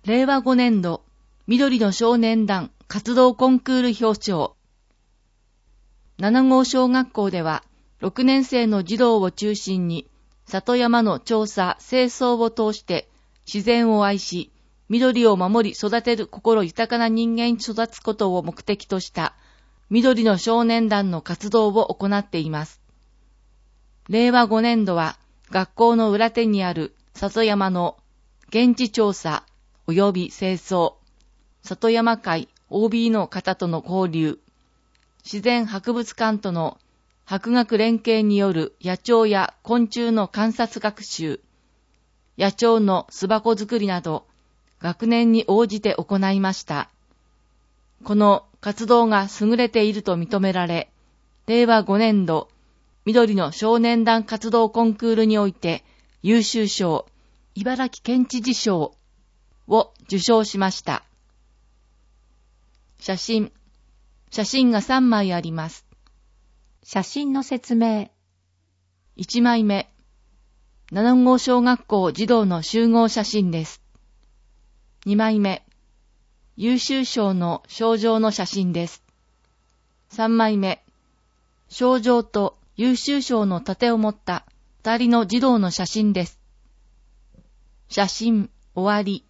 令和5年度緑の少年団活動コンクール表彰。7号小学校では6年生の児童を中心に里山の調査・清掃を通して自然を愛し、緑を守り育てる心豊かな人間に育つことを目的とした緑の少年団の活動を行っています。令和5年度は学校の裏手にある里山の現地調査及び清掃、里山会 OB の方との交流、自然博物館との博学連携による野鳥や昆虫の観察学習、野鳥の巣箱作りなど、学年に応じて行いました。この活動が優れていると認められ、令和5年度、緑の少年団活動コンクールにおいて、優秀賞、茨城県知事賞を受賞しました。写真が3枚あります。 写真の説明。 1枚目、7号小学校児童の集合写真です。2枚目、優秀賞の賞状の写真です。3枚目、賞状と優秀賞の盾を持った2人の児童の写真です。写真終わり。